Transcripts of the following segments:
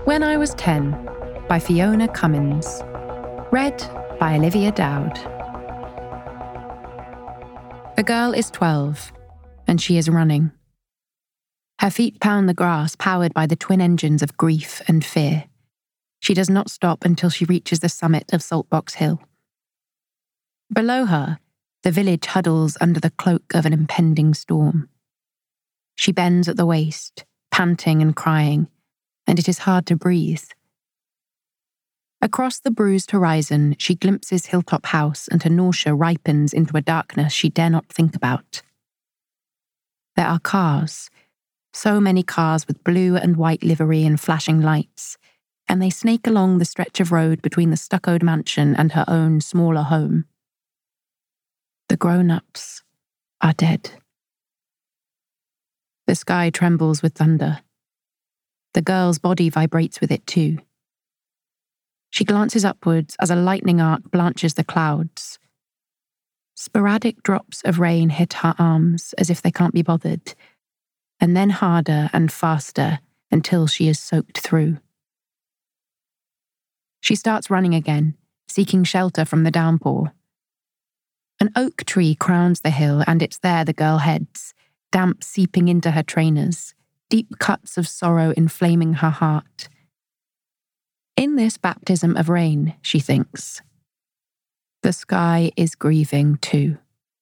When I Was 10 by Fiona Cummins. Read by Olivia Dowd. The girl is 12, and she is running. Her feet pound the grass powered by the twin engines of grief and fear. She does not stop until she reaches the summit of Saltbox Hill. Below her, the village huddles under the cloak of an impending storm. She bends at the waist, panting and crying, and it is hard to breathe. Across the bruised horizon, she glimpses Hilltop House, and her nausea ripens into a darkness she dare not think about. There are cars, so many cars with blue and white livery and flashing lights, and they snake along the stretch of road between the stuccoed mansion and her own smaller home. The grown-ups are dead. The sky trembles with thunder. The girl's body vibrates with it too. She glances upwards as a lightning arc blanches the clouds. Sporadic drops of rain hit her arms as if they can't be bothered, and then harder and faster until she is soaked through. She starts running again, seeking shelter from the downpour. An oak tree crowns the hill, and it's there the girl heads, damp seeping into her trainers, deep cuts of sorrow inflaming her heart. In this baptism of rain, she thinks, the sky is grieving too.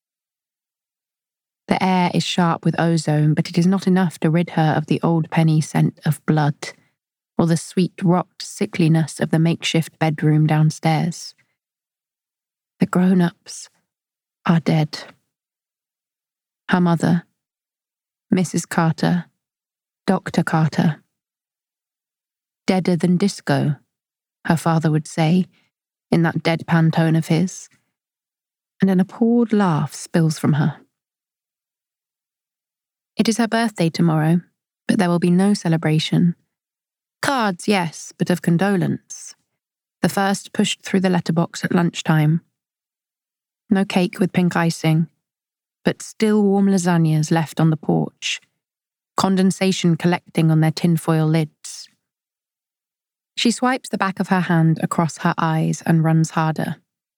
The air is sharp with ozone, but it is not enough to rid her of the old penny scent of blood, or the sweet rocked sickliness of the makeshift bedroom downstairs. The grown-ups are dead. Her mother, Mrs. Carter, Dr. Carter. Deader than disco, her father would say, in that deadpan tone of his, and an appalled laugh spills from her. It is her birthday tomorrow, but there will be no celebration. Cards, yes, but of condolence. The first pushed through the letterbox at lunchtime. No cake with pink icing, but still warm lasagnas left on the porch, condensation collecting on their tinfoil lids. She swipes the back of her hand across her eyes and runs harder.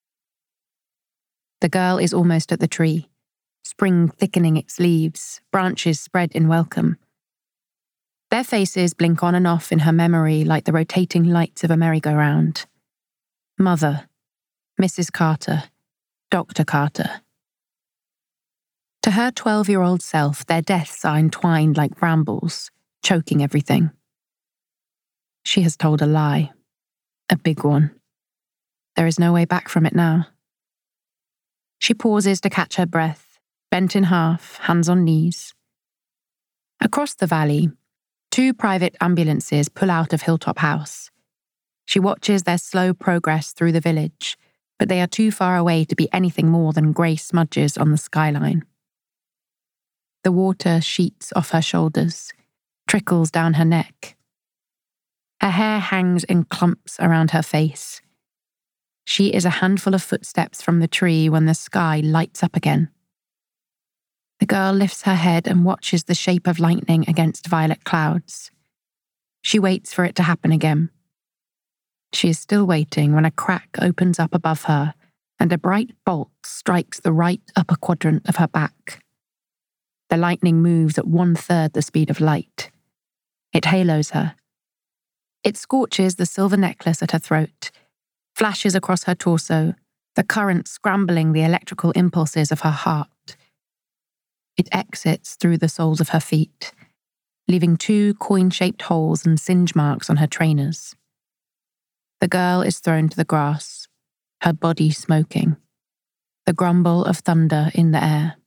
The girl is almost at the tree, spring thickening its leaves, branches spread in welcome. Their faces blink on and off in her memory like the rotating lights of a merry-go-round. Mother, Mrs. Carter, Dr. Carter. To her 12-year-old self, their deaths are entwined like brambles, choking everything. She has told a lie, a big one. There is no way back from it now. She pauses to catch her breath, bent in half, hands on knees. Across the valley, 2 private ambulances pull out of Hilltop House. She watches their slow progress through the village, but they are too far away to be anything more than grey smudges on the skyline. The water sheets off her shoulders, trickles down her neck. Her hair hangs in clumps around her face. She is a handful of footsteps from the tree when the sky lights up again. The girl lifts her head and watches the shape of lightning against violet clouds. She waits for it to happen again. She is still waiting when a crack opens up above her and a bright bolt strikes the right upper quadrant of her back. The lightning moves at 1/3 the speed of light. It halos her. It scorches the silver necklace at her throat, flashes across her torso, the current scrambling the electrical impulses of her heart. It exits through the soles of her feet, leaving 2 coin-shaped holes and singe marks on her trainers. The girl is thrown to the grass, her body smoking, the grumble of thunder in the air.